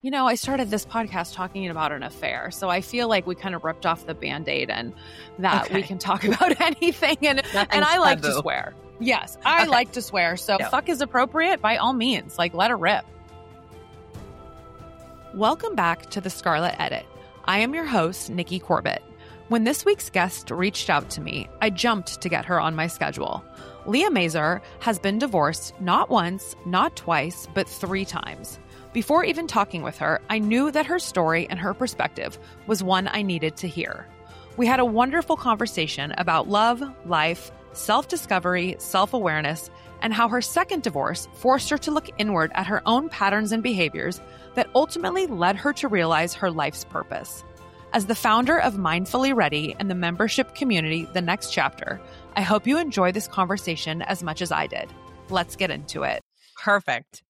I started this podcast talking about an affair, so I feel like we kind of ripped off the Band-Aid and that we can talk about anything. And I like to swear. Yes, I like to swear. So fuck is appropriate by all means. Like, let it rip. Welcome back to the Scarlet Edit. I am your host, Nikki Corbett. When this week's guest reached out to me, I jumped to get her on my schedule. Leah Mazur has been divorced not once, not twice, but 3 times. Before even talking with her, I knew that her story and her perspective was one I needed to hear. We had a wonderful conversation about love, life, self-discovery, self-awareness, and how her second divorce forced her to look inward at her own patterns and behaviors that ultimately led her to realize her life's purpose. As the founder of Mindfully Ready and the membership community, The Next Chapter, I hope you enjoy this conversation as much as I did. Let's get into it. Perfect.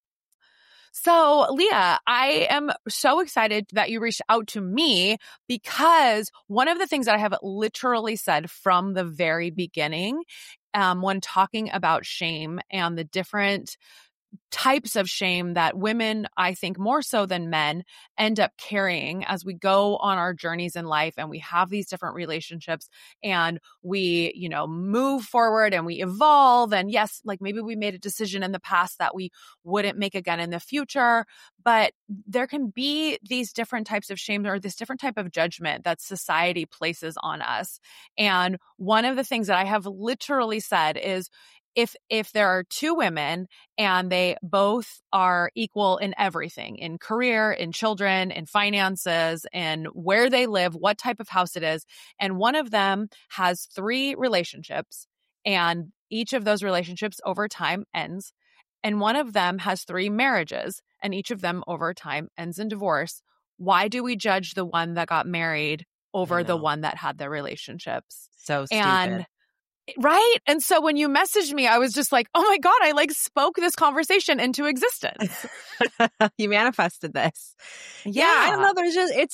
So, Leah, I am so excited that you reached out to me because one of the things that I have literally said from the very beginning, when talking about shame and the different types of shame that women, I think more so than men, end up carrying as we go on our journeys in life and we have these different relationships and we, move forward and we evolve. And yes, like maybe we made a decision in the past that we wouldn't make again in the future, but there can be these different types of shame or this different type of judgment that society places on us. And one of the things that I have literally said is, if there are 2 women and they both are equal in everything, in career, in children, in finances, in where they live, what type of house it is, and one of them has 3 relationships and each of those relationships over time ends, and one of them has 3 marriages and each of them over time ends in divorce, why do we judge the one that got married over the one that had the relationships? So stupid. Right? And so when you messaged me, I was just like, oh my God, I spoke this conversation into existence. You manifested this. Yeah. I don't know.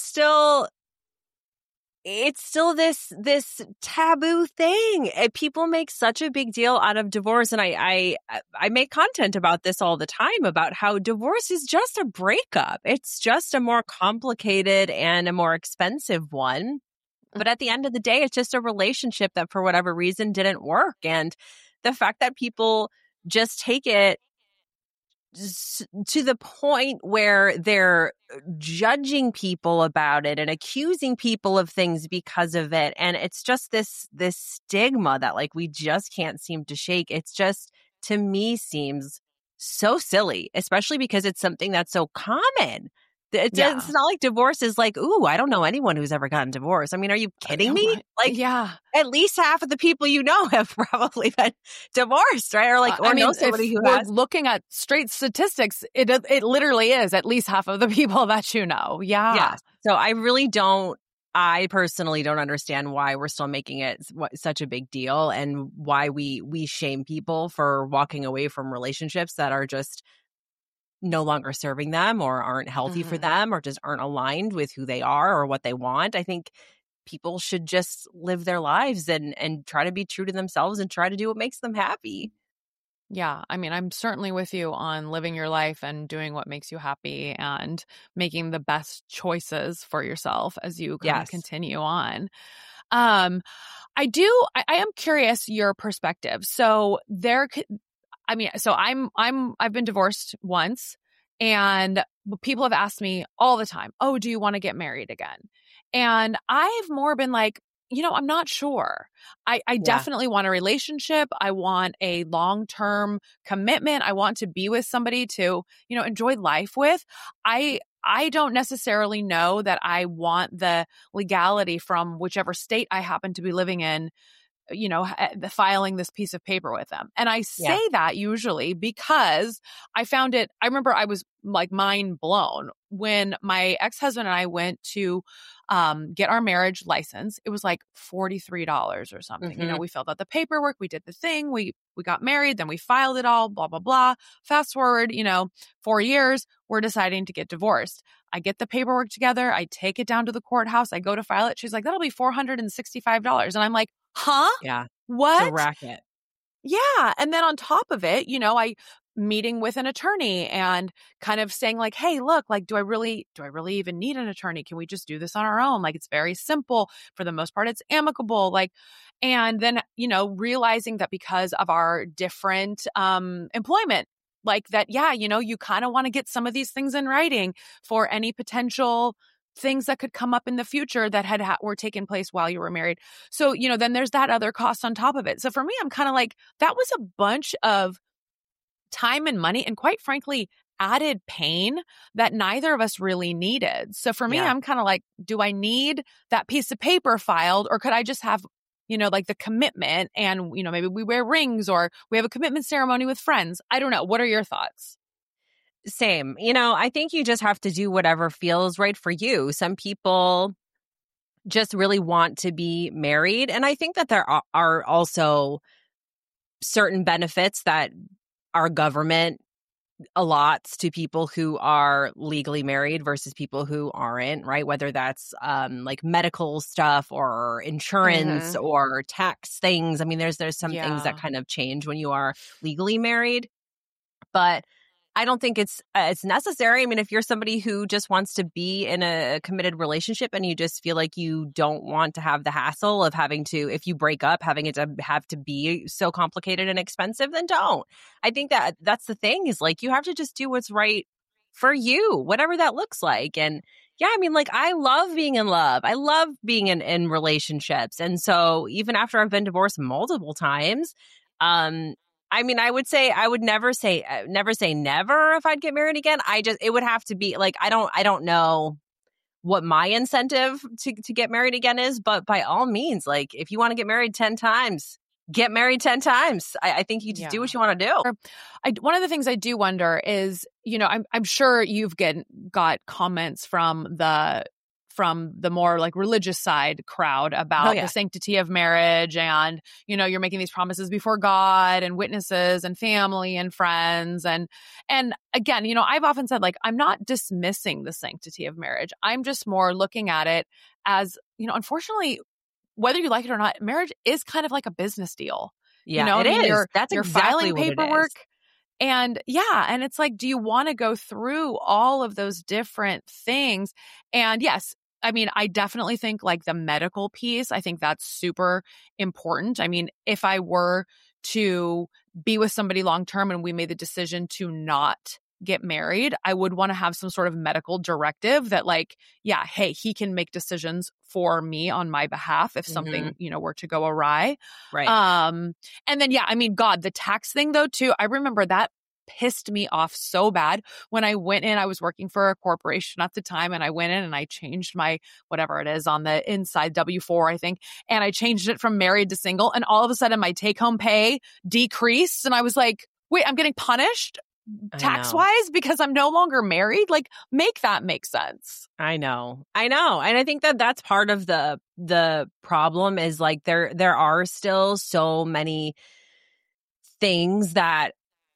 It's still this taboo thing. People make such a big deal out of divorce. And I make content about this all the time about how divorce is just a breakup. It's just a more complicated and a more expensive one. But at the end of the day, it's just a relationship that for whatever reason didn't work. And the fact that people just take it to the point where they're judging people about it and accusing people of things because of it. And it's just this stigma that we just can't seem to shake. It's just, to me, seems so silly, especially because it's something that's so common. It's not like divorce is ooh, I don't know anyone who's ever gotten divorced. I mean, are you kidding me? At least half of the people you know have probably been divorced, right? Or know somebody who has. Looking at straight statistics, it literally is at least half of the people that you know. Yeah. Yeah. So I personally don't understand why we're still making it such a big deal and why we shame people for walking away from relationships that are just no longer serving them or aren't healthy for them or just aren't aligned with who they are or what they want. I think people should just live their lives and try to be true to themselves and try to do what makes them happy. Yeah. I mean, I'm certainly with you on living your life and doing what makes you happy and making the best choices for yourself as you kind of continue on. I am curious your perspective. So I've been divorced once and people have asked me all the time, oh, do you want to get married again? And I've more been like, I'm not sure. I definitely want a relationship. I want a long-term commitment. I want to be with somebody to, enjoy life with. I don't necessarily know that I want the legality from whichever state I happen to be living in, filing this piece of paper with them. And I say that usually because I remember I was mind blown when my ex-husband and I went to get our marriage license. It was $43 or something. We filled out the paperwork, we did the thing, we got married, then we filed it all, blah, blah, blah. Fast forward, 4 years, we're deciding to get divorced. I get the paperwork together. I take it down to the courthouse. I go to file it. She's like, that'll be $465. And I'm like, huh? Yeah. What? It's a racket. Yeah. And then on top of it, I meeting with an attorney and kind of saying like, hey, look, like, do I really even need an attorney? Can we just do this on our own? Like, it's very simple. For the most part, it's amicable. Like, and then, realizing that because of our different employment, like that, yeah, you kind of want to get some of these things in writing for any potential things that could come up in the future that were taking place while you were married. So, then there's that other cost on top of it. So for me, I'm kind of like, that was a bunch of time and money and, quite frankly, added pain that neither of us really needed. So for me, I'm kind of like, do I need that piece of paper filed, or could I just have, like the commitment and, maybe we wear rings or we have a commitment ceremony with friends? I don't know. What are your thoughts? Same. I think you just have to do whatever feels right for you. Some people just really want to be married. And I think that there are also certain benefits that our government allots to people who are legally married versus people who aren't, right? Whether that's like medical stuff or insurance or tax things. I mean, there's some things that kind of change when you are legally married, but I don't think it's necessary. I mean, if you're somebody who just wants to be in a committed relationship and you just feel like you don't want to have the hassle of having to, if you break up, having it to have to be so complicated and expensive, then don't. I think that's the thing, is like, you have to just do what's right for you, whatever that looks like. And yeah, I mean, like, I love being in love. I love being in relationships. And so even after I've been divorced multiple times, I mean, I would never say never if I'd get married again. It would have to be like, I don't know what my incentive to get married again is, but by all means, like, if you want to get married 10 times, get married 10 times. I think you just do what you want to do. One of the things I do wonder is, I'm sure you've got comments from the more like religious side crowd about the sanctity of marriage, and, you're making these promises before God and witnesses and family and friends. And again, I've often said, like, I'm not dismissing the sanctity of marriage. I'm just more looking at it as, unfortunately, whether you like it or not, marriage is kind of like a business deal. Yeah, it is. That's you're exactly filing paperwork. And and it's like, do you want to go through all of those different things? And yes, I mean, I definitely think like the medical piece, I think that's super important. I mean, if I were to be with somebody long term and we made the decision to not get married, I would want to have some sort of medical directive that, like, yeah, hey, he can make decisions for me on my behalf if something, were to go awry. Right. And then, I mean, God, the tax thing though, too, I remember that pissed me off so bad when I went in. I was working for a corporation at the time, and I went in and I changed my, whatever it is on the inside, W-4, I think, and I changed it from married to single, and all of a sudden my take-home pay decreased, and I was like, wait, I'm getting punished tax-wise because I'm no longer married? Like, make that make sense. I know. And I think that that's part of the problem, is like there are still so many things that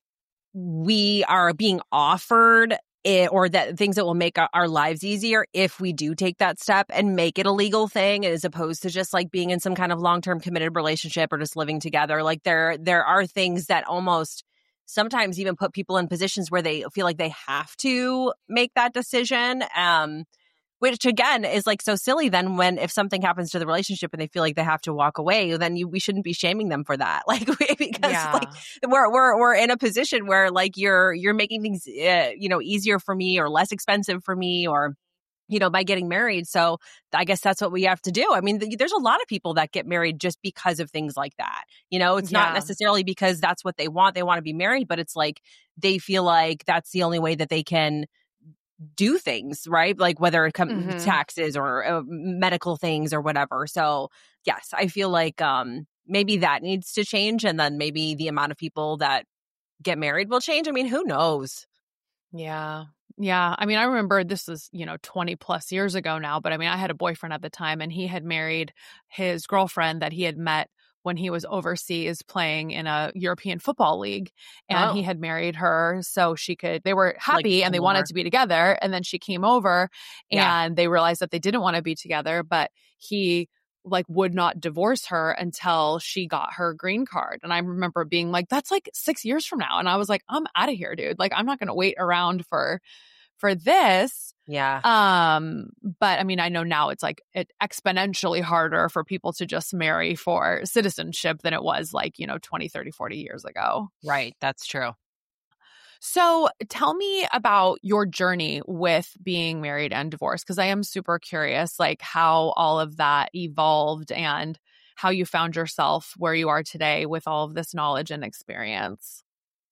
we are being offered, or that things that will make our lives easier if we do take that step and make it a legal thing, as opposed to just like being in some kind of long-term committed relationship or just living together. Like there are things that almost sometimes even put people in positions where they feel like they have to make that decision. Which again is like so silly then, when if something happens to the relationship and they feel like they have to walk away, then we shouldn't be shaming them for that. Like, because like we're in a position where like you're making things easier for me or less expensive for me, or by getting married. So I guess that's what we have to do. I mean, there's a lot of people that get married just because of things like that. It's not necessarily because that's what they want. They want to be married, but it's like they feel like that's the only way that they can do things, right? Like whether it comes to taxes or medical things or whatever. So yes, I feel like maybe that needs to change, and then maybe the amount of people that get married will change. I mean, who knows? Yeah. I mean, I remember this is, 20 plus years ago now, but I mean, I had a boyfriend at the time, and he had married his girlfriend that he had met when he was overseas playing in a European football league, and he had married her so they were happy, like, and they wanted to be together. And then she came over and they realized that they didn't want to be together, but he like would not divorce her until she got her green card. And I remember being like, that's like 6 years from now. And I was like, I'm out of here, dude. Like, I'm not going to wait around for this. Yeah. But I mean, I know now it's like exponentially harder for people to just marry for citizenship than it was like, 20, 30, 40 years ago. Right. That's true. So tell me about your journey with being married and divorced, because I am super curious, like how all of that evolved and how you found yourself where you are today with all of this knowledge and experience.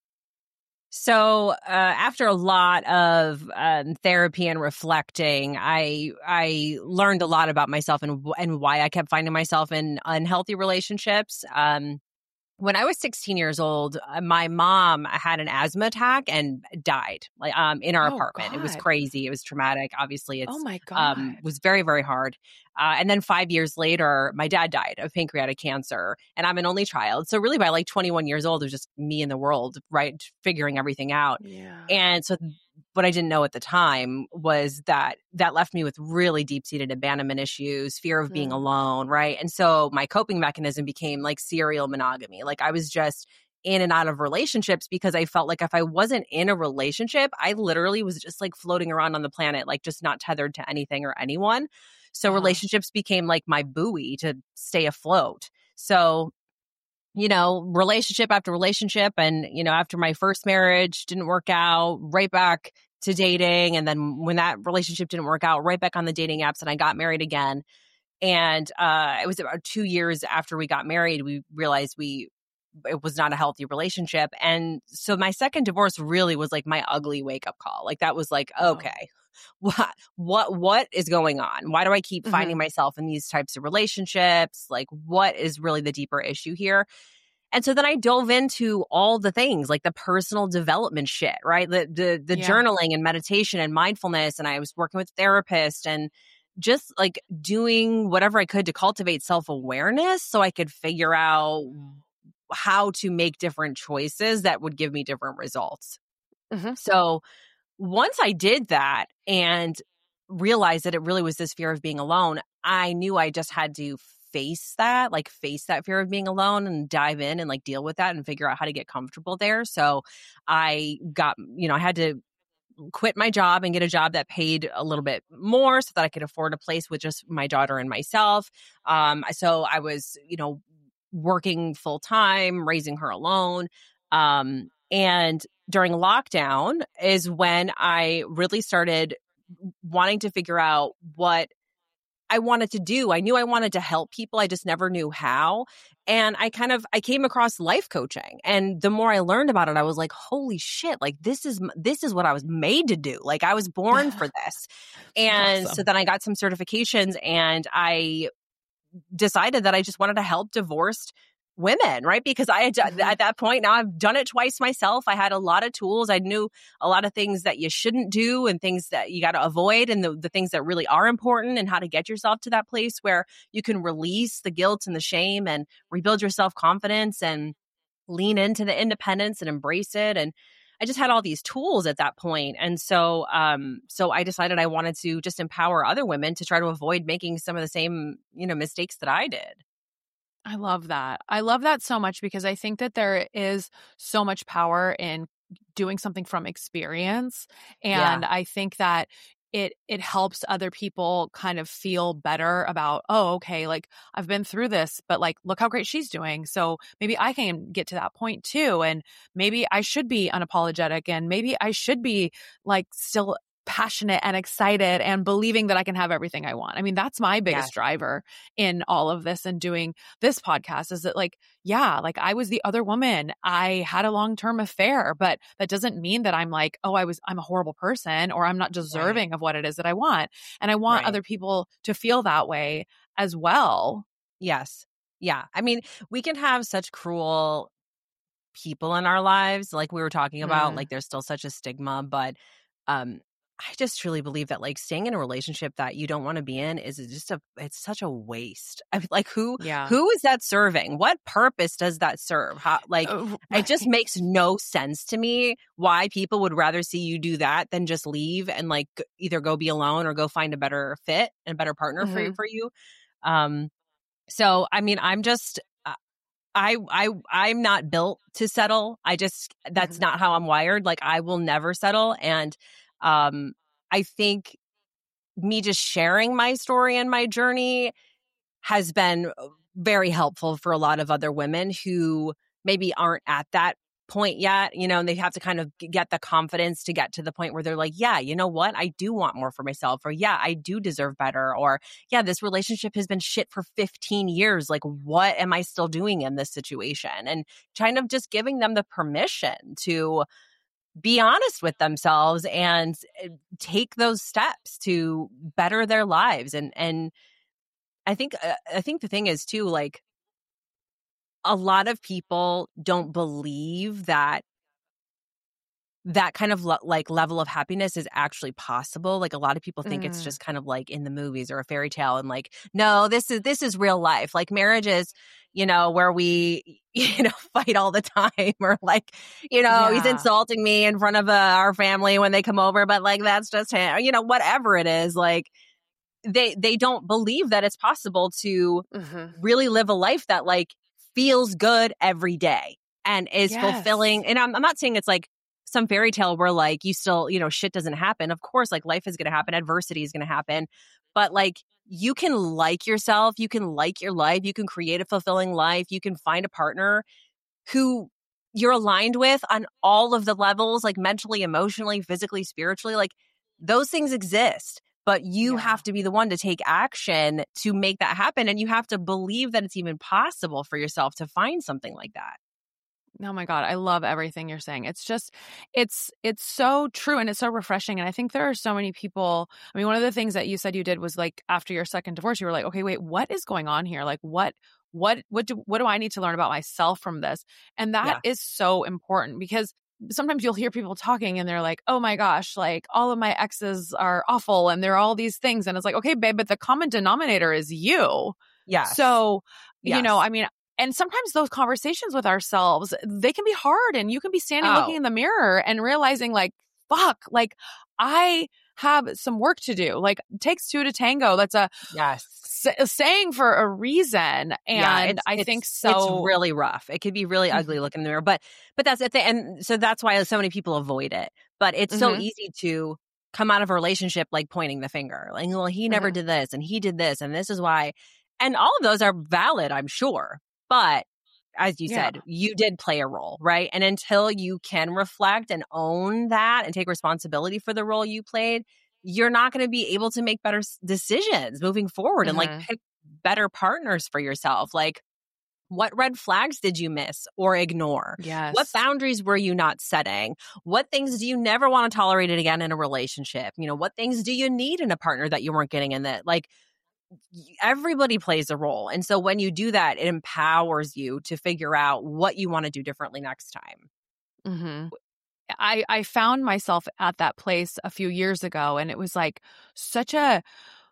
So after a lot of therapy and reflecting, I learned a lot about myself and why I kept finding myself in unhealthy relationships. When I was 16 years old, my mom had an asthma attack and died like in our apartment. God. It was crazy. It was traumatic. Obviously, it's oh my God. Was very, very hard. And then 5 years later, my dad died of pancreatic cancer, and I'm an only child. So really, by like 21 years old, it was just me in the world, right, figuring everything out. Yeah. And so what I didn't know at the time was that left me with really deep-seated abandonment issues, fear of being alone, right? And so my coping mechanism became like serial monogamy. Like I was just in and out of relationships because I felt like if I wasn't in a relationship, I literally was just like floating around on the planet, like just not tethered to anything or anyone. So relationships became like my buoy to stay afloat. So relationship after relationship. And, after my first marriage didn't work out, right back to dating. And then when that relationship didn't work out, right back on the dating apps, and I got married again. And it was about 2 years after we got married, we realized it was not a healthy relationship. And so my second divorce really was like my ugly wake up call. Like that was like, okay, what is going on? Why do I keep finding myself in these types of relationships? Like what is really the deeper issue here? And so then I dove into all the things like the personal development shit, right? The journaling and meditation and mindfulness. And I was working with therapists and just like doing whatever I could to cultivate self-awareness so I could figure out how to make different choices that would give me different results. So once I did that and realized that it really was this fear of being alone, I knew I just had to face that fear of being alone and dive in and like deal with that and figure out how to get comfortable there. So I got, I had to quit my job and get a job that paid a little bit more so that I could afford a place with just my daughter and myself. So I was, working full time, raising her alone. And during lockdown is when I really started wanting to figure out what I wanted to do. I knew I wanted to help people. I just never knew how. And I came across life coaching. And the more I learned about it, I was like, holy shit, like this is what I was made to do. Like I was born for this. And awesome. So then I got some certifications and I decided that I just wanted to help divorced women, right? Because I had at that point, now I've done it twice myself. I had a lot of tools. I knew a lot of things that you shouldn't do and things that you got to avoid and the things that really are important and how to get yourself to that place where you can release the guilt and the shame and rebuild your self-confidence and lean into the independence and embrace it. And I just had all these tools at that point. And so I decided I wanted to just empower other women to try to avoid making some of the same, mistakes that I did. I love that. I love that so much because I think that there is so much power in doing something from experience. And I think that it helps other people kind of feel better about, oh, okay, like I've been through this, but like, look how great she's doing. So maybe I can get to that point too. And maybe I should be unapologetic and maybe I should be like still passionate and excited and believing that I can have everything I want. I mean, that's my biggest driver in all of this and doing this podcast is that like I was the other woman. I had a long-term affair, but that doesn't mean that I'm like, oh, I'm a horrible person or I'm not deserving of what it is that I want. And I want other people to feel that way as well. Yes. Yeah. I mean, we can have such cruel people in our lives. Like we were talking about, like there's still such a stigma, but I just truly believe that like staying in a relationship that you don't want to be in is it's such a waste. I mean, like who is that serving? What purpose does that serve? It just makes no sense to me why people would rather see you do that than just leave and like either go be alone or go find a better fit and a better partner for you. So, I mean, I'm just, I'm not built to settle. That's Mhm. not how I'm wired. Like, I will never settle. And, I think me just sharing my story and my journey has been very helpful for a lot of other women who maybe aren't at that point yet, and they have to kind of get the confidence to get to the point where they're like, yeah, you know what? I do want more for myself, or yeah, I do deserve better, or yeah, this relationship has been shit for 15 years. Like, what am I still doing in this situation? And kind of just giving them the permission to be honest with themselves and take those steps to better their lives. And I think the thing is too, like, a lot of people don't believe that kind of like level of happiness is actually possible. Like, a lot of people think it's Mm. just kind of like in the movies or a fairy tale, and like, no, this is real life. Like, marriage is, where we fight all the time, or like, he's Yeah. insulting me in front of our family when they come over, but like, that's just him, whatever it is. Like, they don't believe that it's possible to Mhm. really live a life that like feels good every day and is Yes. fulfilling. And I'm not saying it's like some fairy tale where like you still, shit doesn't happen. Of course, like, life is going to happen. Adversity is going to happen. But like, you can like yourself. You can like your life. You can create a fulfilling life. You can find a partner who you're aligned with on all of the levels, like mentally, emotionally, physically, spiritually. Like, those things exist, but you Yeah. have to be the one to take action to make that happen. And you have to believe that it's even possible for yourself to find something like that. Oh my God, I love everything you're saying. It's just, it's so true and it's so refreshing. And I think there are so many people. I mean, one of the things that you said you did was like after your second divorce, you were like, okay, wait, what is going on here? Like, what do I need to learn about myself from this? And that Yeah. is so important because sometimes you'll hear people talking and they're like, oh my gosh, like all of my exes are awful and they're all these things. And it's like, okay, babe, but the common denominator is you. Yes. So, Yes. I mean, and sometimes those conversations with ourselves, they can be hard and you can be standing looking Oh, in the mirror and realizing like, fuck, like I have some work to do. Like, takes two to tango. That's yes. a saying for a reason. Yeah, And it's I think it's it's so. really rough. It could be really ugly Mhm. looking in the mirror, but that's the thing, and so that's why so many people avoid it. But it's so Mhm. easy to come out of a relationship like pointing the finger, like, well, he never Mhm. did this, and he did this, and this is why. And all of those are valid, I'm sure. But as you Yeah. said, you did play a role, right? And until you can reflect and own that and take responsibility for the role you played, you're not going to be able to make better decisions moving forward and like Mhm. pick better partners for yourself. Like, what red flags did you miss or ignore? What Yes. boundaries were you not setting? What things do you never want to tolerate it again in a relationship? What things do you need in a partner that you weren't getting in that? Like, everybody plays a role. And so when you do that, it empowers you to figure out what you want to do differently next time. Mhm. I found myself at that place a few years ago and it was like such a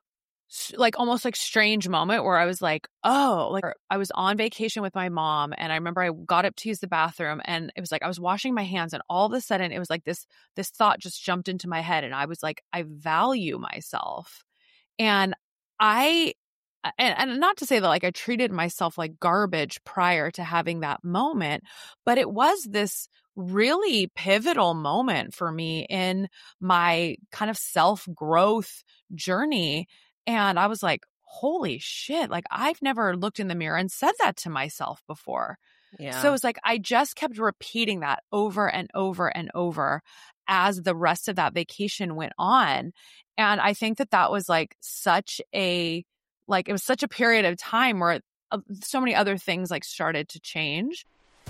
like almost like strange moment where I was like, oh, like I was on vacation with my mom and I remember I got up to use the bathroom and it was like I was washing my hands and all of a sudden it was like this thought just jumped into my head and I was like, I value myself. And I and not to say that like I treated myself like garbage prior to having that moment, but it was this really pivotal moment for me in my kind of self-growth journey. And I was like, holy shit, like I've never looked in the mirror and said that to myself before. So Yeah. it's like I just kept repeating that over and over and over as the rest of that vacation went on. And I think that that was like such a, like, it was such a period of time where so many other things like started to change.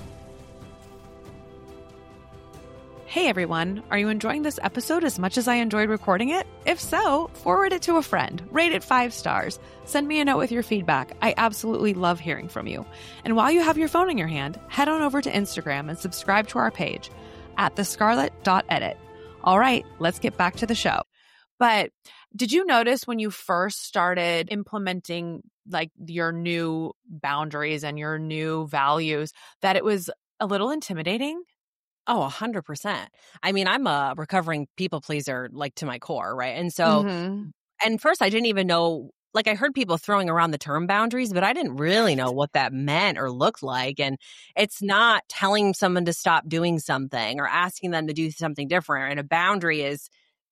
Hey everyone, are you enjoying this episode as much as I enjoyed recording it? If so, forward it to a friend, rate it 5 stars, send me a note with your feedback. I absolutely love hearing from you. And while you have your phone in your hand, head on over to Instagram and subscribe to our page at thescarlet.edit. All right, let's get back to the show. But did you notice when you first started implementing like your new boundaries and your new values that it was a little intimidating? Oh, 100%. I mean, I'm a recovering people pleaser, like, to my core, right? And so, Mm-hmm. and first, I didn't even know like I heard people throwing around the term boundaries, but I didn't really know what that meant or looked like. And it's not telling someone to stop doing something or asking them to do something different. And a boundary is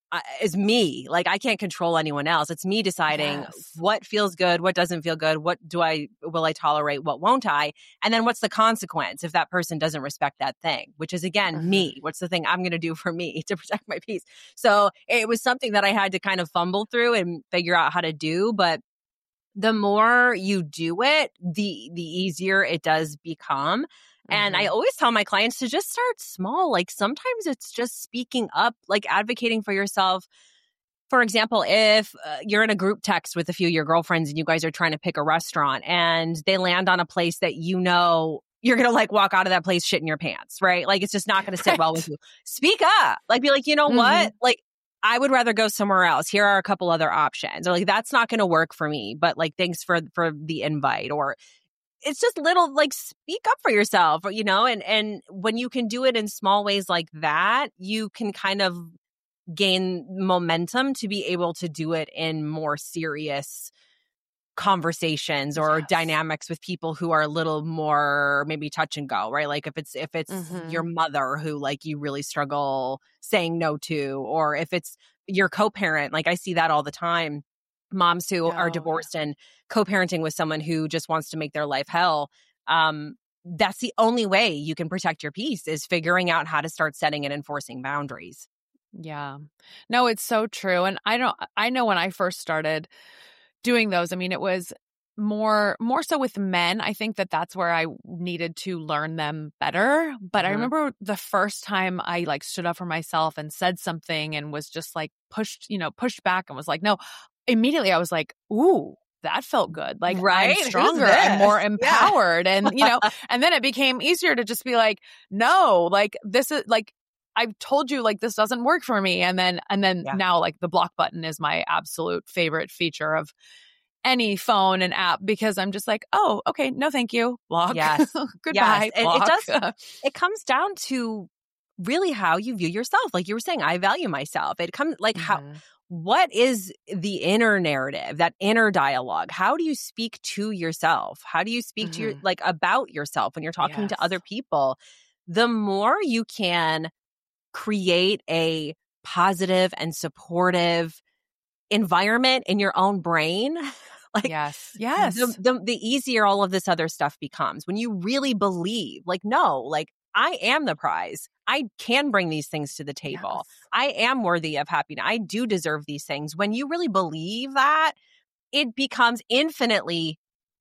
me. Like I can't control anyone else. It's me deciding what feels good, what doesn't feel good, will I tolerate, what won't I? And then what's the consequence if that person doesn't respect that thing, which is again, me. What's the thing I'm going to do for me to protect my peace? So it was something that I had to kind of fumble through and figure out how to do. But the more you do it, the easier it does become. And I always tell my clients to just start small. Like sometimes it's just speaking up, like advocating for yourself. For example, if you're in a group text with a few of your girlfriends and you guys are trying to pick a restaurant and they land on a place that you know you're going to like walk out of that place shitting your pants, right? Like it's just not going to sit well with you. Speak up. Like be like, you know what? Like I would rather go somewhere else. Here are a couple other options. Or like that's not going to work for me, but like thanks for the invite. Or it's just little like speak up for yourself, you know, and when you can do it in small ways like that, you can kind of gain momentum to be able to do it in more serious conversations or dynamics with people who are a little more maybe touch and go, right? Like if it's your mother who like you really struggle saying no to, or if it's your co-parent, like I see that all the time. Moms who are divorced and co-parenting with someone who just wants to make their life hell. That's the only way you can protect your peace is figuring out how to start setting and enforcing boundaries. Yeah. No, it's so true. And I know when I first started doing those, I mean, it was more so with men. I think that's where I needed to learn them better. But I remember the first time I like stood up for myself and said something and was just like pushed back and was like, no. Immediately I was like, ooh, that felt good. Like I'm stronger, I'm more empowered. And, you know, and then it became easier to just be like, no, like this is like, I've told you like this doesn't work for me. And then now like the block button is my absolute favorite feature of any phone and app because I'm just like, oh, okay, no, thank you. Block. Yes. Goodbye. Yes. Block. It comes down to really how you view yourself. Like you were saying, I value myself. It comes like what is the inner narrative, that inner dialogue? How do you speak to yourself? How do you speak to your, like about yourself when you're talking to other people? The more you can create a positive and supportive environment in your own brain, like the easier all of this other stuff becomes. When you really believe, like, no, like I am the prize. I can bring these things to the table. I am worthy of happiness. I do deserve these things. When you really believe that, it becomes infinitely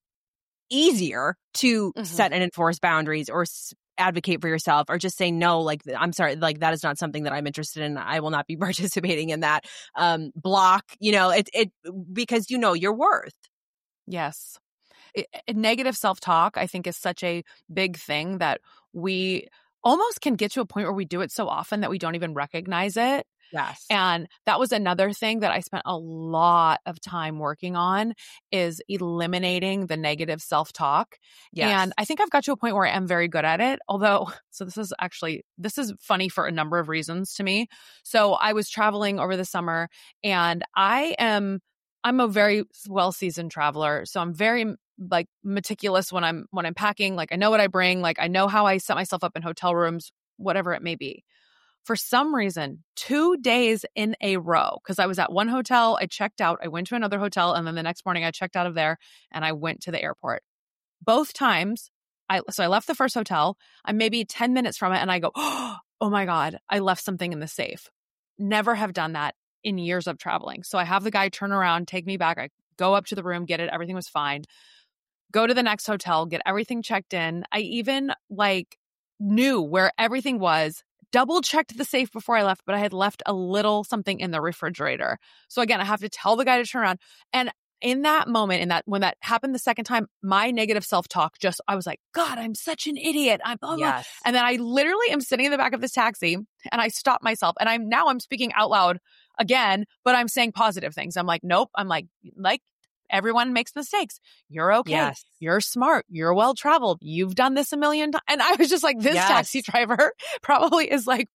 easier to set and enforce boundaries or advocate for yourself or just say, no, like, I'm sorry, like that is not something that I'm interested in. I will not be participating in that. Block, you know, it because you know your worth. Yes. Negative self-talk, I think, is such a big thing that we almost can get to a point where we do it so often that we don't even recognize it. Yes. And that was another thing that I spent a lot of time working on is eliminating the negative self-talk. Yes. And I think I've got to a point where I am very good at it. Although, so this is funny for a number of reasons to me. So I was traveling over the summer and I'm a very well-seasoned traveler. So I'm very like meticulous when I'm packing. Like I know what I bring. Like I know how I set myself up in hotel rooms, whatever it may be. For some reason, 2 days in a row, because I was at one hotel, I checked out, I went to another hotel, and then the next morning I checked out of there and I went to the airport. Both times, I left the first hotel, I'm maybe 10 minutes from it, and I go, oh my God, I left something in the safe. Never have done that in years of traveling. So I have the guy turn around, take me back, I go up to the room, get it, everything was fine. Go to the next hotel, get everything checked in. I even like knew where everything was, double checked the safe before I left, but I had left a little something in the refrigerator. So again, I have to tell the guy to turn around. And in that moment, when that happened the second time, my negative self-talk I was like, God, I'm such an idiot. I'm blah, blah. Yes. And then I literally am sitting in the back of this taxi and I stop myself and I'm speaking out loud again, but I'm saying positive things. I'm like, nope. I'm like everyone makes mistakes. You're okay. Yes. You're smart. You're well-traveled. You've done this a million times. And I was just like, this taxi driver probably is like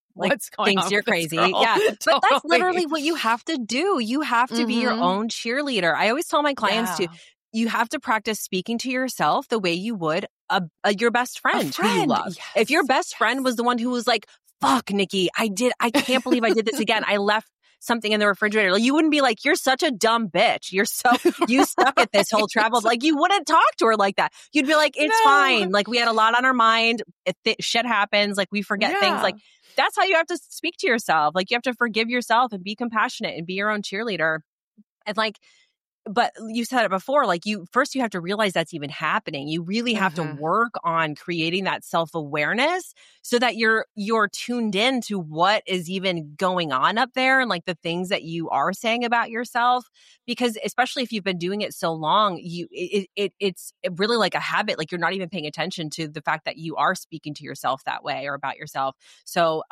like what's going thinks on you're with this crazy. girl? Yeah. But that's Totally. literally what you have to do. You have to be your own cheerleader. I always tell my clients to, you have to practice speaking to yourself the way you would your best friend who you love. Yes. If your best friend was the one who was like, fuck, Nikki, I can't believe I did this again. I left something in the refrigerator. Like, you wouldn't be like, you're such a dumb bitch. You suck at this whole travel. Like, you wouldn't talk to her like that. You'd be like, it's fine. Like, we had a lot on our mind. Shit happens. Like, we forget things. Like, that's how you have to speak to yourself. Like, you have to forgive yourself and be compassionate and be your own cheerleader. And like, but you said it before, like you have to realize that's even happening. You really have to work on creating that self-awareness so that you're tuned in to what is even going on up there and like the things that you are saying about yourself. Because especially if you've been doing it so long, it's really like a habit. Like, you're not even paying attention to the fact that you are speaking to yourself that way or about yourself. So,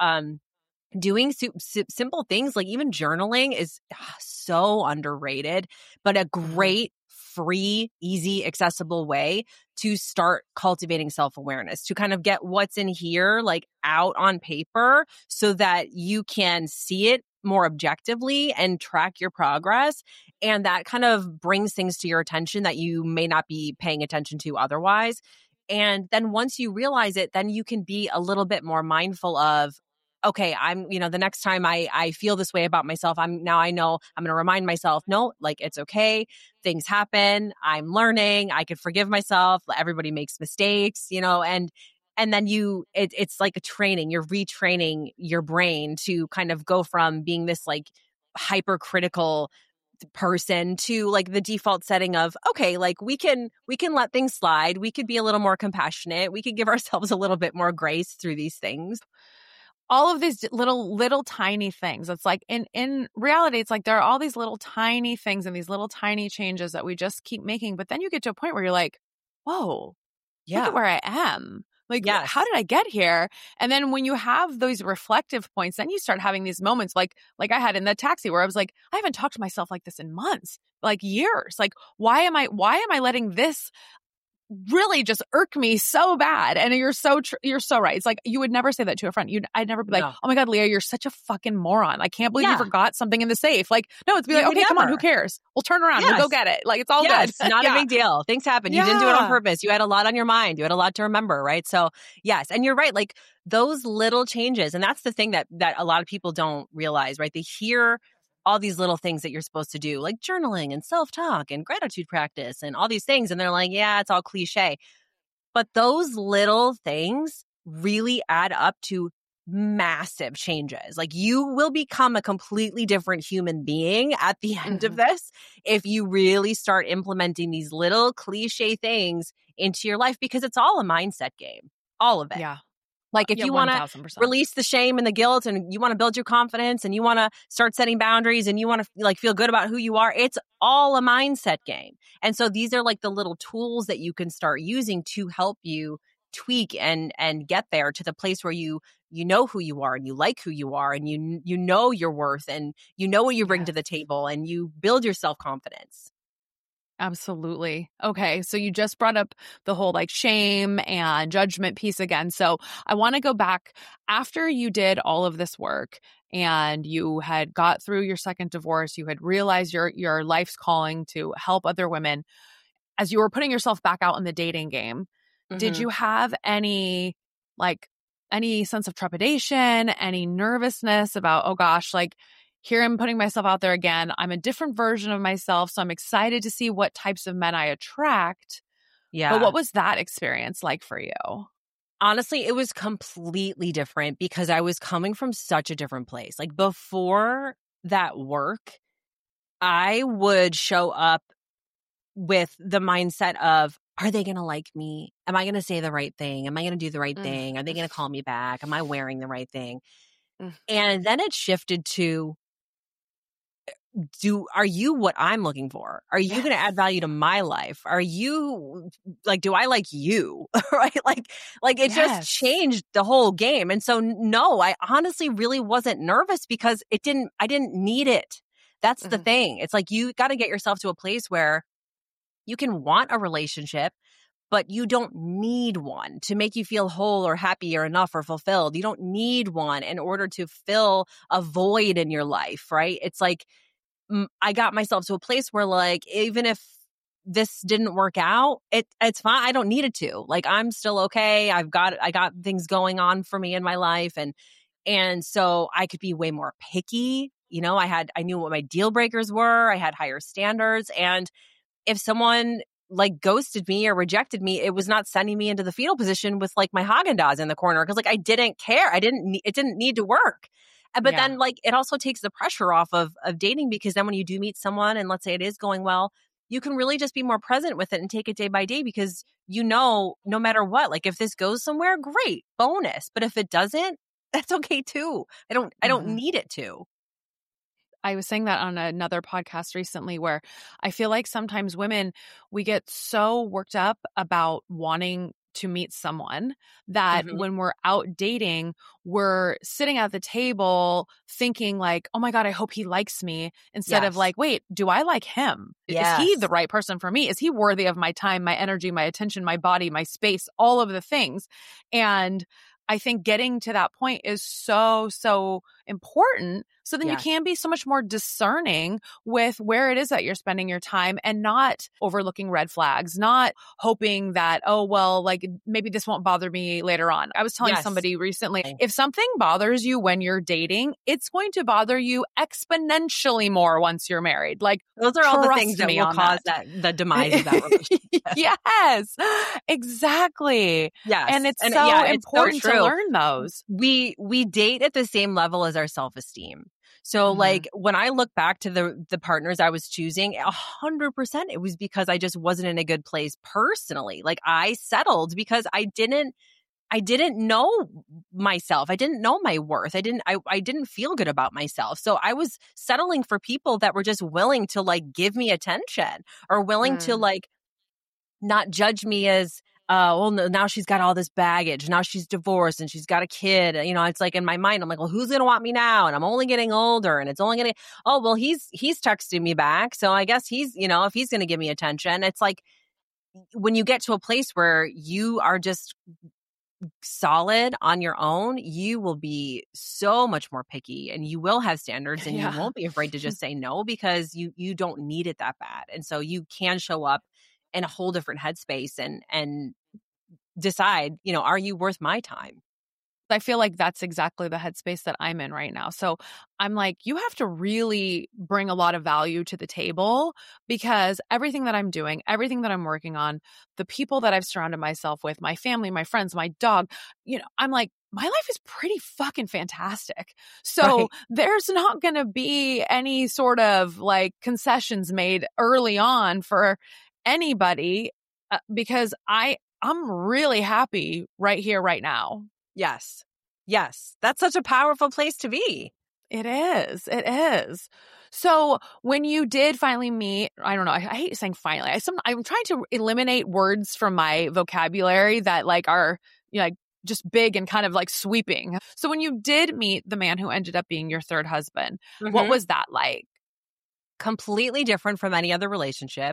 doing simple things like even journaling is so underrated, but a great, free, easy, accessible way to start cultivating self-awareness, to kind of get what's in here like out on paper so that you can see it more objectively and track your progress. And that kind of brings things to your attention that you may not be paying attention to otherwise. And then once you realize it, then you can be a little bit more mindful of, okay, the next time I feel this way about myself, I know I'm going to remind myself, no, like, it's okay. Things happen. I'm learning. I could forgive myself. Everybody makes mistakes, and then it's like a training. You're retraining your brain to kind of go from being this like hypercritical person to like the default setting of, okay, like we can let things slide. We could be a little more compassionate. We could give ourselves a little bit more grace through these things. All of these little tiny things. It's like in reality, it's like there are all these little tiny things and these little tiny changes that we just keep making. But then you get to a point where you're like, whoa, look at where I am. Like, how did I get here? And then when you have those reflective points, then you start having these moments like I had in the taxi where I was like, I haven't talked to myself like this in months, like years. Like, why am I letting this really just irk me so bad? And you're so right. It's like, you would never say that to a friend. I'd never be like, oh my God, Leah, you're such a fucking moron. I can't believe you forgot something in the safe. Like, no, it's be like, okay, come on, who cares? We'll turn around. We'll go get it. Like, it's all good. Not a big deal. Things happen. You didn't do it on purpose. You had a lot on your mind. You had a lot to remember, right? So yes. And you're right. Like, those little changes. And that's the thing that a lot of people don't realize, right? They hear all these little things that you're supposed to do, like journaling and self-talk and gratitude practice and all these things. And they're like, yeah, it's all cliche. But those little things really add up to massive changes. Like, you will become a completely different human being at the end of this if you really start implementing these little cliche things into your life, because it's all a mindset game. All of it. Yeah. Like, if you want to release the shame and the guilt and you want to build your confidence and you want to start setting boundaries and you want to like feel good about who you are, it's all a mindset game. And so these are like the little tools that you can start using to help you tweak and get there to the place where you know who you are and you like who you are and you know your worth and you know what you bring to the table and you build your self-confidence. Absolutely. Okay. So you just brought up the whole like shame and judgment piece again. So I want to go back after you did all of this work and you had got through your second divorce, you had realized your life's calling to help other women. As you were putting yourself back out in the dating game, did you have any sense of trepidation, any nervousness about, oh gosh, like, here I'm putting myself out there again. I'm a different version of myself. So I'm excited to see what types of men I attract. Yeah. But what was that experience like for you? Honestly, it was completely different because I was coming from such a different place. Like, before that work, I would show up with the mindset of, are they going to like me? Am I going to say the right thing? Am I going to do the right thing? Are they going to call me back? Am I wearing the right thing? And then it shifted to, are you what I'm looking for? Are you going to add value to my life? Are you like, do I like you? Right? Like it just changed the whole game. And so no, I honestly really wasn't nervous because I didn't need it. That's the thing. It's like, you got to get yourself to a place where you can want a relationship, but you don't need one to make you feel whole or happy or enough or fulfilled. You don't need one in order to fill a void in your life, right? It's like I got myself to a place where like, even if this didn't work out, it's fine. I don't need it to. Like, I'm still okay. I got things going on for me in my life. And so I could be way more picky. You know, I knew what my deal breakers were. I had higher standards. And if someone like ghosted me or rejected me, it was not sending me into the fetal position with like my Haagen-Dazs in the corner. Cause like, I didn't care. It didn't need to work. But then like, it also takes the pressure off of dating, because then when you do meet someone and let's say it is going well, you can really just be more present with it and take it day by day, because you know, no matter what, like if this goes somewhere, great, bonus. But if it doesn't, that's okay too. I don't need it to. I was saying that on another podcast recently, where I feel like sometimes women, we get so worked up about wanting to meet someone that when we're out dating, we're sitting at the table thinking like, oh my God, I hope he likes me, instead of like, wait, do I like him? Is he the right person for me? Is he worthy of my time, my energy, my attention, my body, my space, all of the things? And I think getting to that point is so, so important. So then you can be so much more discerning with where it is that you're spending your time, and not overlooking red flags, not hoping that, oh, well, like maybe this won't bother me later on. I was telling somebody recently, if something bothers you when you're dating, it's going to bother you exponentially more once you're married. Like, those are all the things that will cause the demise of that relationship. Yes, exactly. Yes. And it's so important to learn those. We date at the same level as our self-esteem. So like when I look back to the partners I was choosing, 100% it was because I just wasn't in a good place personally. Like I settled because I didn't know myself. I didn't know my worth. I didn't feel good about myself. So I was settling for people that were just willing to like give me attention, or willing to like not judge me as, well, no, now she's got all this baggage. Now she's divorced and she's got a kid. You know, it's like in my mind, I'm like, well, who's going to want me now? And I'm only getting older, and it's only going to, oh, well, he's texting me back. So I guess he's, you know, if he's going to give me attention, it's like when you get to a place where you are just solid on your own, you will be so much more picky, and you will have standards, and you won't be afraid to just say no, because you don't need it that bad. And so you can show up in a whole different headspace and decide, you know, are you worth my time? I feel like that's exactly the headspace that I'm in right now. So I'm like, you have to really bring a lot of value to the table, because everything that I'm doing, everything that I'm working on, the people that I've surrounded myself with, my family, my friends, my dog, you know, I'm like, my life is pretty fucking fantastic. So there's not going to be any sort of like concessions made early on for anybody, because I'm really happy right here, right now. Yes. Yes. That's such a powerful place to be. It is. It is. So when you did finally meet, I don't know, I hate saying finally. I'm trying to eliminate words from my vocabulary that like are, you know, like just big and kind of like sweeping. So when you did meet the man who ended up being your third husband, what was that like? Completely different from any other relationship.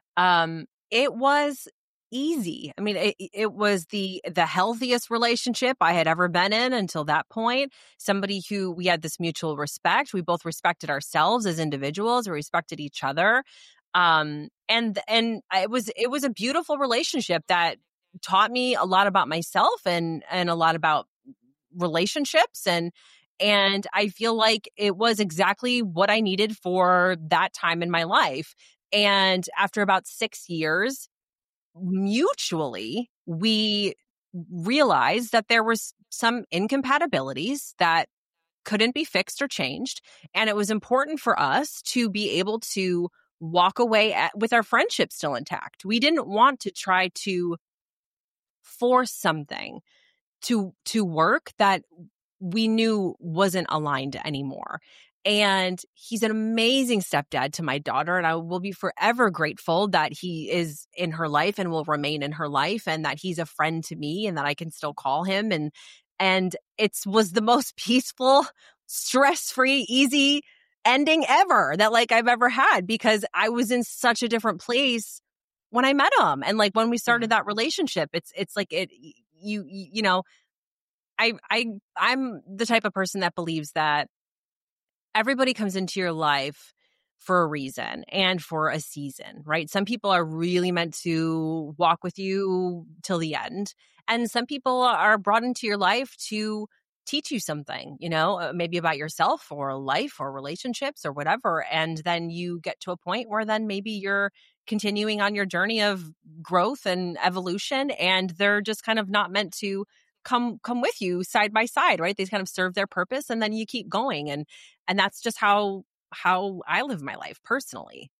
It was easy. I mean, it was the healthiest relationship I had ever been in until that point. Somebody who we had this mutual respect. We both respected ourselves as individuals. We respected each other. And it was a beautiful relationship that taught me a lot about myself and a lot about relationships. And I feel like it was exactly what I needed for that time in my life. And after about 6 years, mutually, we realized that there was some incompatibilities that couldn't be fixed or changed. And it was important for us to be able to walk away with our friendship still intact. We didn't want to try to force something to work that we knew wasn't aligned anymore. And he's an amazing stepdad to my daughter. And I will be forever grateful that he is in her life and will remain in her life, and that he's a friend to me and that I can still call him. And it was the most peaceful, stress-free, easy ending ever that like I've ever had, because I was in such a different place when I met him. And like when we started Yeah. that relationship, it's like you know, I'm the type of person that believes that everybody comes into your life for a reason and for a season, right? Some people are really meant to walk with you till the end. And some people are brought into your life to teach you something, maybe about yourself or life or relationships or whatever. And then you get to a point where then maybe you're continuing on your journey of growth and evolution, and they're just kind of not meant to come with you side by side, right? They kind of serve their purpose, and then you keep going. And that's just how I live my life personally.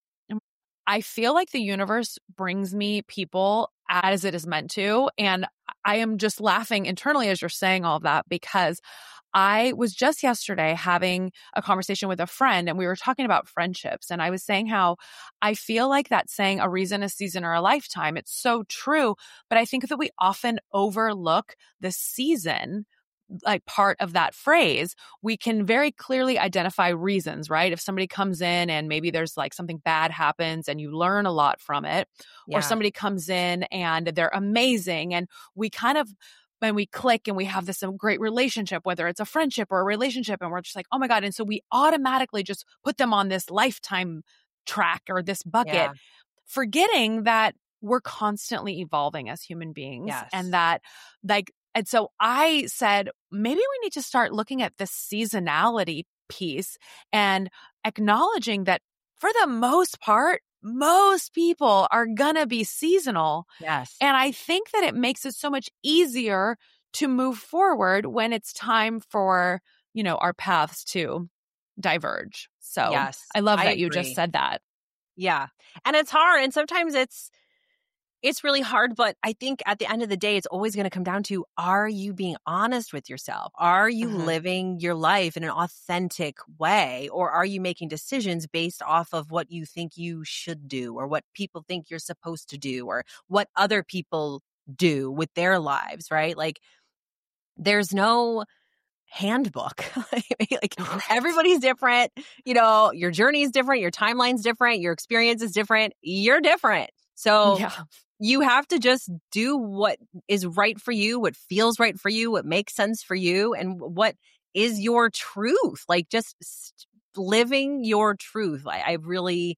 I feel like the universe brings me people as it is meant to. And I am just laughing internally as you're saying all of that, because I was just yesterday having a conversation with a friend and we were talking about friendships. And I was saying how I feel like that saying a reason, a season, or a lifetime, it's so true. But I think that we often overlook the season, like part of that phrase. We can very clearly identify reasons, right? If somebody comes in and maybe there's like something bad happens and you learn a lot from it, or somebody comes in and they're amazing and we kind of, when we click and we have this great relationship, whether it's a friendship or a relationship, and we're just like, oh my God. And so we automatically just put them on this lifetime track or this bucket, forgetting that we're constantly evolving as human beings. Yes. And that and so I said, maybe we need to start looking at this seasonality piece and acknowledging that for the most part, most people are gonna be seasonal. Yes. And I think that it makes it so much easier to move forward when it's time for, our paths to diverge. So Yes, I love I that you just agree. said that. Yeah. And it's hard. And sometimes it's really hard, but I think at the end of the day, it's always going to come down to, are you being honest with yourself? Are you living your life in an authentic way? Or are you making decisions based off of what you think you should do, or what people think you're supposed to do, or what other people do with their lives, right? Like, there's no handbook. Like, everybody's different. Your journey is different. Your timeline's different. Your experience is different. You're different. So you have to just do what is right for you, what feels right for you, what makes sense for you, and what is your truth. Like, just living your truth. I really,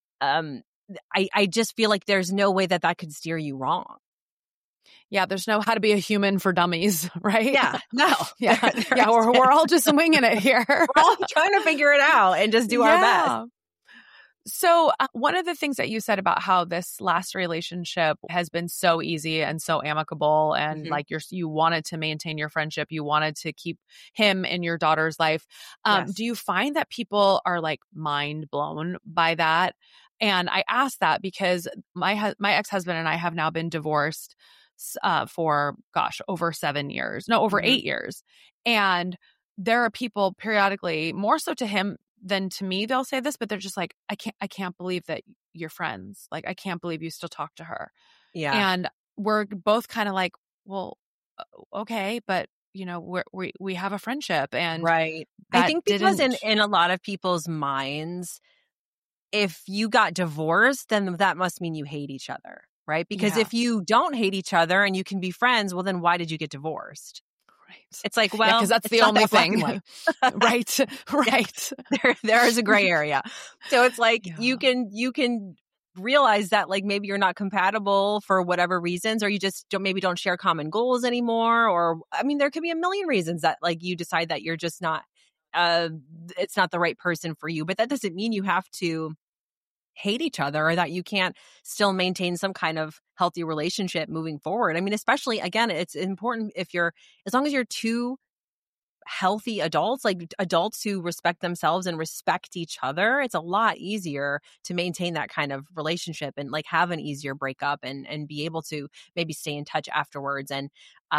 I just feel like there's no way that could steer you wrong. Yeah, there's no how to be a human for dummies, right? Yeah, no. Yeah, we're all just winging it here. We're all trying to figure it out and just do our best. So one of the things that you said about how this last relationship has been so easy and so amicable, and like you wanted to maintain your friendship, you wanted to keep him in your daughter's life. Do you find that people are like mind blown by that? And I ask that because my ex-husband and I have now been divorced for, over 7 years. No, over 8 years. And there are people periodically, more so to him than to me, they'll say this, but they're just like, I can't believe that you're friends. Like, I can't believe you still talk to her. Yeah. And we're both kind of like, well, okay, but we have a friendship. And right. I think because in a lot of people's minds, if you got divorced, then that must mean you hate each other, right? Because if you don't hate each other and you can be friends, well, then why did you get divorced? Right. It's like, well, because that's the only thing. Right. There is a gray area. So it's like, you can realize that, like, maybe you're not compatible for whatever reasons, or you just don't share common goals anymore. Or, I mean, there could be a million reasons that, like, you decide that you're just not, it's not the right person for you. But that doesn't mean you have to hate each other, or that you can't still maintain some kind of healthy relationship moving forward. I mean, especially, again, it's important as long as you're two healthy adults, like adults who respect themselves and respect each other, it's a lot easier to maintain that kind of relationship and like have an easier breakup and be able to maybe stay in touch afterwards. And,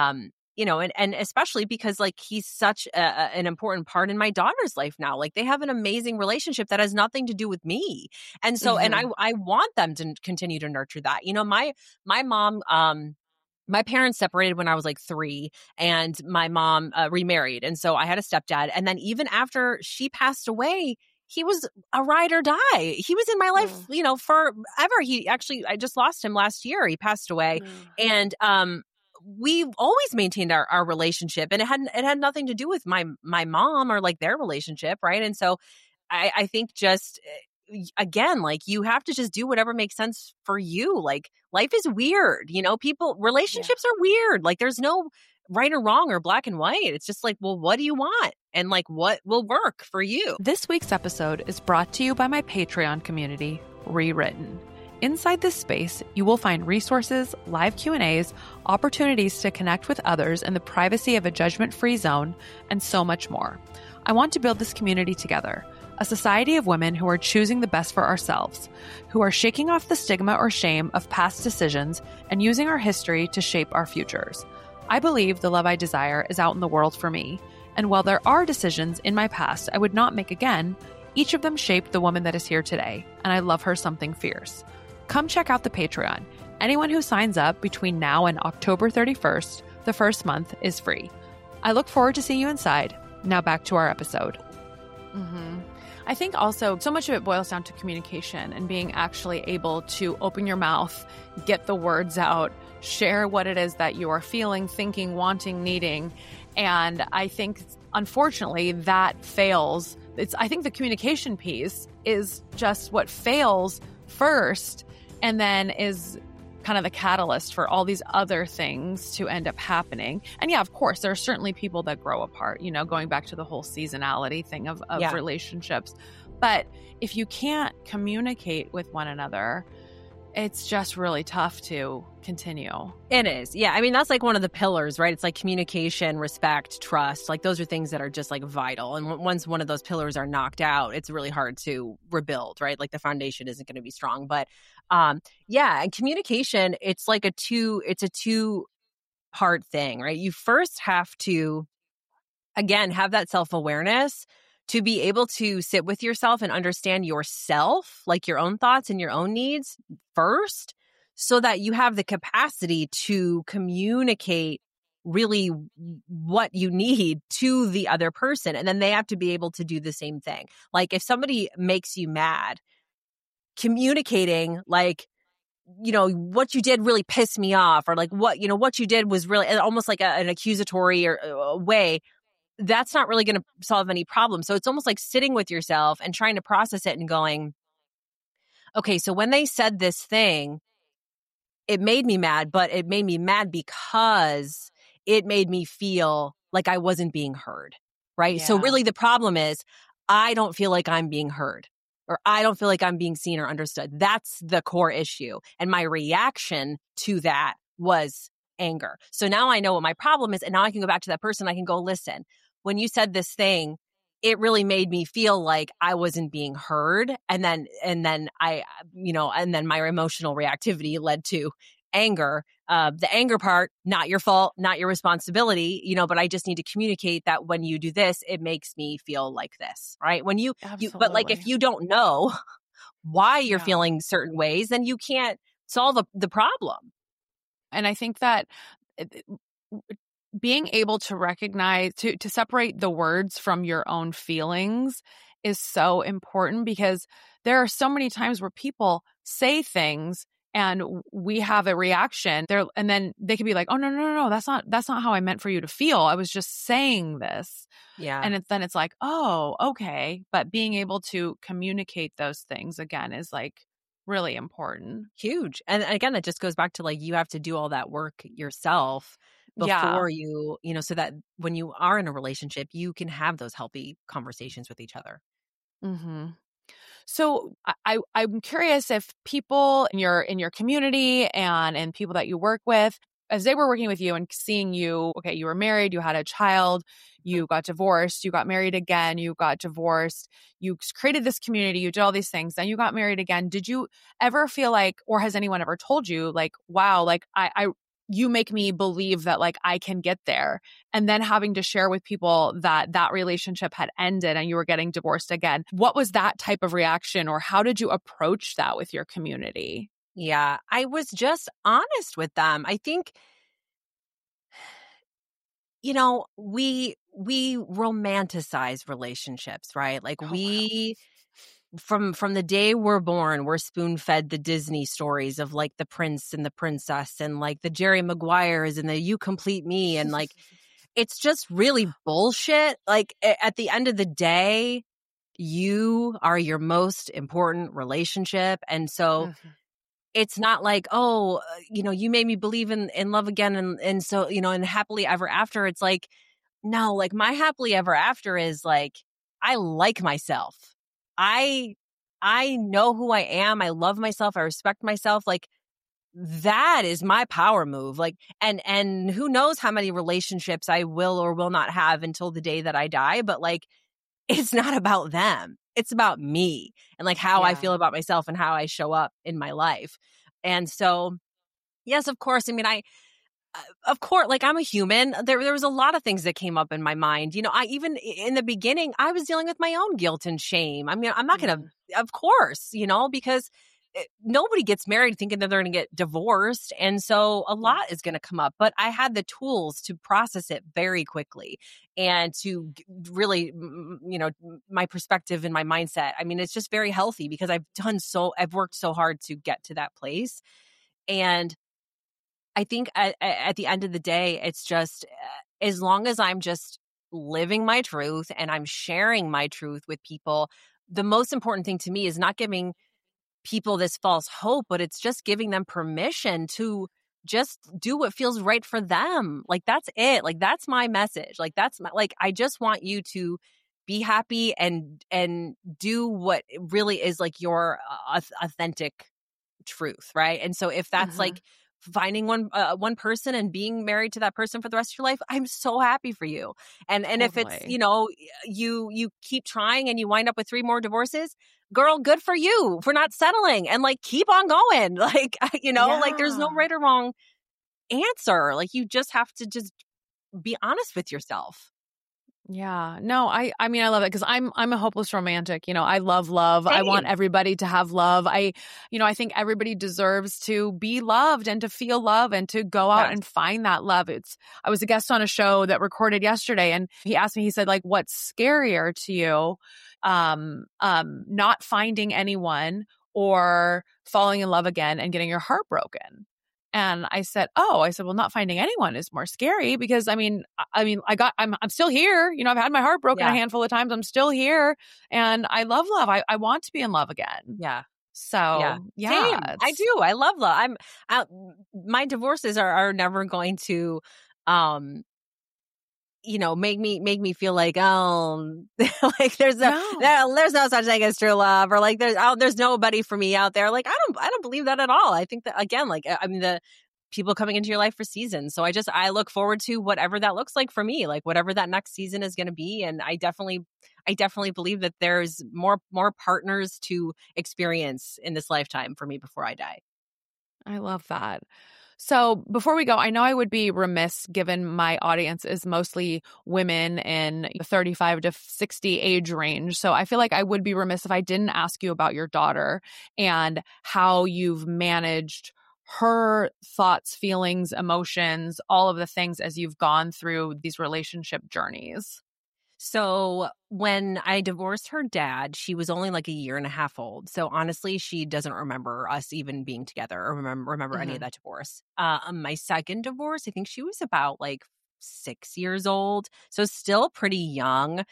and especially because, like, he's such an important part in my daughter's life now. Like, they have an amazing relationship that has nothing to do with me. And so, and I want them to continue to nurture that. My mom, my parents separated when I was like 3, and my mom remarried. And so I had a stepdad. And then even after she passed away, he was a ride or die. He was in my life, forever. I just lost him last year. He passed away. And, we've always maintained our relationship, and it had nothing to do with my mom or like their relationship. Right. And so I think just, again, like you have to just do whatever makes sense for you. Like life is weird, relationships are weird. Like there's no right or wrong or black and white. It's just like, well, what do you want? And like, what will work for you? This week's episode is brought to you by my Patreon community, Rewritten. Inside this space, you will find resources, live Q&As, opportunities to connect with others in the privacy of a judgment-free zone, and so much more. I want to build this community together, a society of women who are choosing the best for ourselves, who are shaking off the stigma or shame of past decisions and using our history to shape our futures. I believe the love I desire is out in the world for me, and while there are decisions in my past I would not make again, each of them shaped the woman that is here today, and I love her something fierce. Come check out the Patreon. Anyone who signs up between now and October 31st, the first month, is free. I look forward to seeing you inside. Now back to our episode. I think also so much of it boils down to communication and being actually able to open your mouth, get the words out, share what it is that you are feeling, thinking, wanting, needing. And I think, unfortunately, that fails. I think the communication piece is just what fails first, and then is kind of the catalyst for all these other things to end up happening. And yeah, of course, there are certainly people that grow apart, going back to the whole seasonality thing of relationships. But if you can't communicate with one another, it's just really tough to continue. It is. Yeah. I mean, that's like one of the pillars, right? It's like communication, respect, trust. Like those are things that are just like vital. And once one of those pillars are knocked out, it's really hard to rebuild, right? Like the foundation isn't going to be strong. But and communication, it's like a two-part thing, right? You first have to, again, have that self-awareness to be able to sit with yourself and understand yourself, like your own thoughts and your own needs first, so that you have the capacity to communicate really what you need to the other person. And then they have to be able to do the same thing. Like if somebody makes you mad, communicating like, what you did really pissed me off, or like what you did was really almost like an accusatory or way, that's not really going to solve any problem. So it's almost like sitting with yourself and trying to process it and going, okay, so when they said this thing, it made me mad, but it made me mad because it made me feel like I wasn't being heard, right? Yeah. So really the problem is I don't feel like I'm being heard, or I don't feel like I'm being seen or understood. That's the core issue. And my reaction to that was anger. So now I know what my problem is, and now I can go back to that person. I can go, listen, when you said this thing, it really made me feel like I wasn't being heard. And then my emotional reactivity led to anger. The anger part, not your fault, not your responsibility, but I just need to communicate that when you do this, it makes me feel like this, right? When but like if you don't know why you're feeling certain ways, then you can't solve the problem. And I think that being able to recognize, to separate the words from your own feelings is so important, because there are so many times where people say things and we have a reaction there, and then they could be like, oh, no, that's not how I meant for you to feel. I was just saying this. Yeah. And then it's like, oh, okay. But being able to communicate those things again is like really important. Huge. And again, it just goes back to like, you have to do all that work yourself before you so that when you are in a relationship, you can have those healthy conversations with each other. Mm-hmm. So I'm curious if people in your community and people that you work with, as they were working with you and seeing you, okay, you were married, you had a child, you got divorced, you got married again, you got divorced, you created this community, you did all these things, then you got married again. Did you ever feel like, or has anyone ever told you like, wow, like you make me believe that like I can get there, and then having to share with people that relationship had ended and you were getting divorced again? What was that type of reaction, or how did you approach that with your community? Yeah, I was just honest with them. I think, we romanticize relationships, right? Like from the day we're born, we're spoon fed the Disney stories of like the prince and the princess and like the Jerry Maguires and the You Complete Me. And like, it's just really bullshit. Like at the end of the day, you are your most important relationship. And so it's not like, oh, you made me believe in love again. And so, and happily ever after. It's like, no, like my happily ever after is like, I like myself. I know who I am. I love myself. I respect myself. Like that is my power move. Like, and who knows how many relationships I will or will not have until the day that I die. But like, it's not about them. It's about me and like how I feel about myself and how I show up in my life. And so, yes, of course. I mean, of course, like I'm a human. There was a lot of things that came up in my mind. I even in the beginning, I was dealing with my own guilt and shame. I mean, I'm not going to, of course, because nobody gets married thinking that they're going to get divorced. And so a lot is going to come up, but I had the tools to process it very quickly and to really, my perspective and my mindset. I mean, it's just very healthy because I've worked so hard to get to that place. And I think at the end of the day, it's just as long as I'm just living my truth and I'm sharing my truth with people, the most important thing to me is not giving people this false hope, but it's just giving them permission to just do what feels right for them. Like that's it. Like that's my message. Like I just want you to be happy and do what really is like your authentic truth, right? And so if that's like finding one person and being married to that person for the rest of your life, I'm so happy for you. And if it's, you keep trying and you wind up with 3 more divorces, girl, good for you for not settling and like keep on going. Like, like there's no right or wrong answer. Like you just have to just be honest with yourself. Yeah. No, I mean, I love it because I'm a hopeless romantic. I love love. Same. I want everybody to have love. I think everybody deserves to be loved and to feel love and to go out and find that love. I was a guest on a show that recorded yesterday and he asked me, he said, like, what's scarier to you? Not finding anyone or falling in love again and getting your heart broken. And I said, well, not finding anyone is more scary because I'm still here. I've had my heart broken a handful of times. I'm still here and I love love. I want to be in love again. Yeah. So yeah. Same. I do. I love love. My divorces are never going to, make me feel like, like there's no such thing as true love, or like there's nobody for me out there. Like I don't believe that at all. I think that again, like I mean, the people coming into your life for seasons. So I look forward to whatever that looks like for me, like whatever that next season is going to be. And I definitely believe that there's more partners to experience in this lifetime for me before I die. I love that. So before we go, I know I would be remiss given my audience is mostly women in the 35 to 60 age range. So I feel like I would be remiss if I didn't ask you about your daughter and how you've managed her thoughts, feelings, emotions, all of the things as you've gone through these relationship journeys. So when I divorced her dad, she was only like a year and a half old. So honestly, she doesn't remember us even being together or remember any of that divorce. My second divorce, I think she was about like 6 years old. So still pretty young.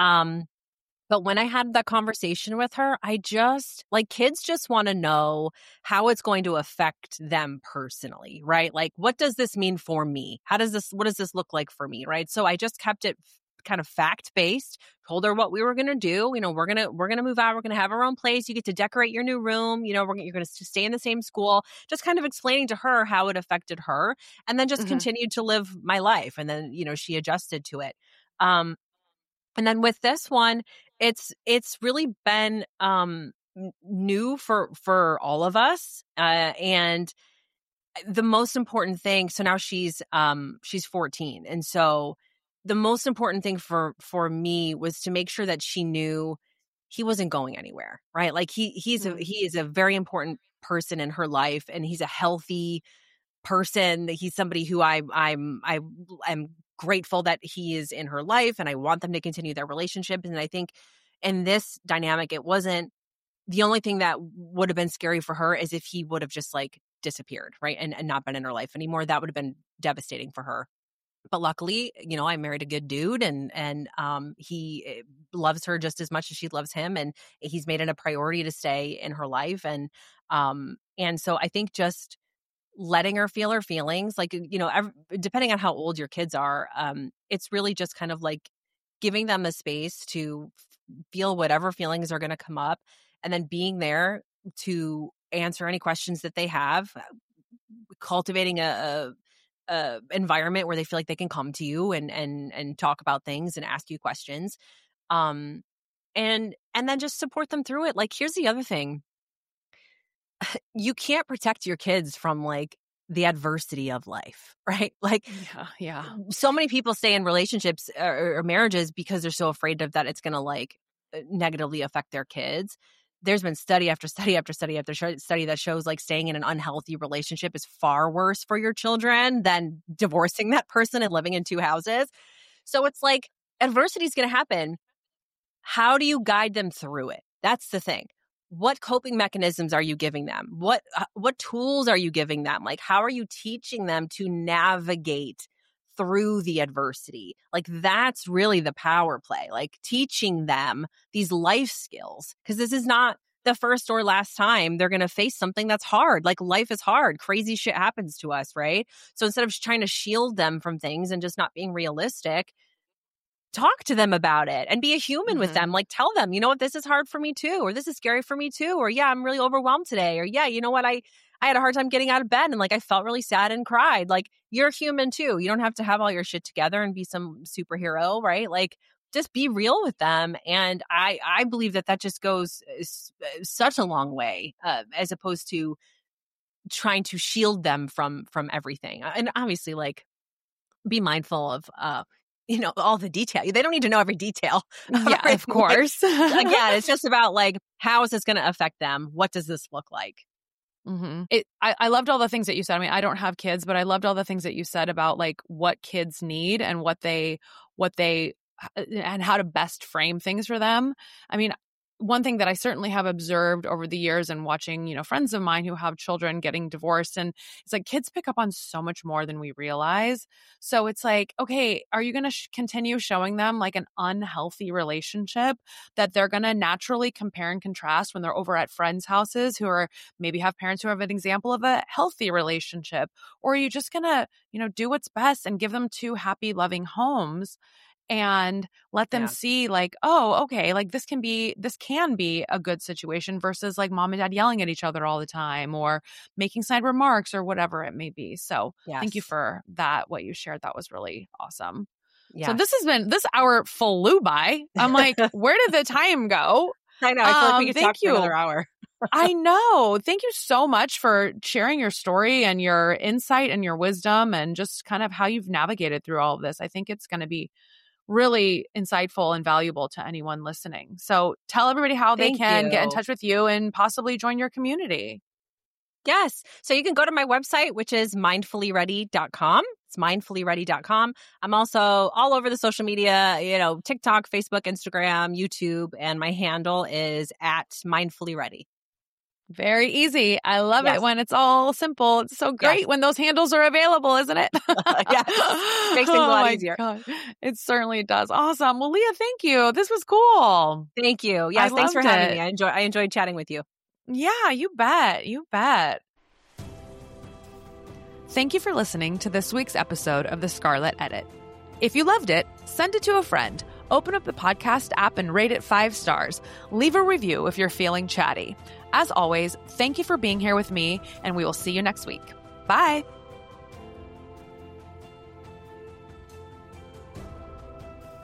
But when I had that conversation with her, I just like kids just want to know how it's going to affect them personally, right? Like, what does this mean for me? What does this look like for me? Right. So I just kept it kind of fact-based, told her what we were going to do. We're going to move out. We're going to have our own place. You get to decorate your new room. You're going to stay in the same school, just kind of explaining to her how it affected her and then just continued to live my life. And then, she adjusted to it. And then with this one, it's really been new for all of us. And the most important thing, so now she's 14. And so the most important thing for me was to make sure that she knew he wasn't going anywhere, right? Like he is a very important person in her life, and he's a healthy person. He's somebody who I'm grateful that he is in her life, and I want them to continue their relationship. And I think in this dynamic, it wasn't the only thing that would have been scary for her is if he would have just like disappeared, right? And not been in her life anymore. That would have been devastating for her. But luckily, I married a good dude, and he loves her just as much as she loves him, and he's made it a priority to stay in her life. And so I think just letting her feel her feelings, like, depending on how old your kids are, it's really just kind of like giving them the space to feel whatever feelings are going to come up, and then being there to answer any questions that they have, cultivating a environment where they feel like they can come to you and talk about things and ask you questions. And then just support them through it. Like, here's the other thing. You can't protect your kids from like the adversity of life, right? Like, yeah. So many people stay in relationships or marriages because they're so afraid of that it's going to like negatively affect their kids. There's been study after study after study after study that shows like staying in an unhealthy relationship is far worse for your children than divorcing that person and living in two houses. So it's like adversity is going to happen. How do you guide them through it? That's the thing. What coping mechanisms are you giving them? What tools are you giving them? Like, how are you teaching them to navigate through the adversity? Like, that's really the power play, like teaching them these life skills, because this is not the first or last time they're going to face something that's hard. Like, life is hard. Crazy shit happens to us, right? So instead of trying to shield them from things and just not being realistic, talk to them about it and be a human with them. Like, tell them, you know what, this is hard for me too, or this is scary for me too, or yeah, I'm really overwhelmed today, or yeah, you know what, I had a hard time getting out of bed and like I felt really sad and cried. Like, you're human too. You don't have to have all your shit together and be some superhero, right? Like, just be real with them. And I believe that just goes such a long way, as opposed to trying to shield them from everything. And obviously, like, be mindful of all the detail. They don't need to know every detail. Yeah, of course. Again, it's just about like, how is this going to affect them? What does this look like? Mm-hmm. I loved all the things that you said. I mean, I don't have kids, but I loved all the things that you said about like what kids need and what they and how to best frame things for them. I mean, one thing that I certainly have observed over the years and watching, friends of mine who have children getting divorced, and it's like kids pick up on so much more than we realize. So it's like, okay, are you going to continue showing them like an unhealthy relationship that they're going to naturally compare and contrast when they're over at friends' houses who are maybe have parents who have an example of a healthy relationship? Or are you just going to, do what's best and give them two happy, loving homes and let them see like, oh, okay, like this can be a good situation versus like mom and dad yelling at each other all the time or making snide remarks or whatever it may be. So thank you for that, what you shared. That was really awesome. So this hour flew by. I'm like, where did the time go? I know. I feel like we could talk for another hour. I know. Thank you so much for sharing your story and your insight and your wisdom and just kind of how you've navigated through all of this. I think it's going to be really insightful and valuable to anyone listening. So tell everybody how they can get in touch with you and possibly join your community. Yes. So you can go to my website, which is mindfullyready.com. It's mindfullyready.com. I'm also all over the social media, TikTok, Facebook, Instagram, YouTube, and my handle is @mindfullyready. Very easy. I love it when it's all simple. It's so great when those handles are available, isn't it? Yes. Makes things a lot easier. God. It certainly does. Awesome. Well, Leah, thank you. This was cool. Thank you. Yes, thanks for having me. I enjoyed chatting with you. Yeah, you bet. You bet. Thank you for listening to this week's episode of The Scarlet Edit. If you loved it, send it to a friend. Open up the podcast app and rate it 5 stars. Leave a review if you're feeling chatty. As always, thank you for being here with me, and we will see you next week. Bye.